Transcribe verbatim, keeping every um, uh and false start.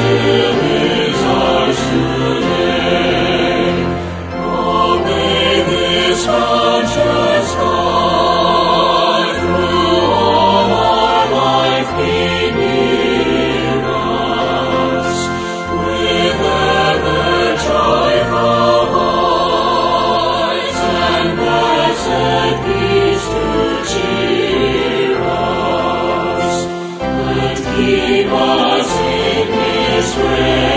still is ours today. Oh, may this bounteous God through all our life be near us, with ever joyful hearts and blessed peace to cheer us, and keep us in His grace.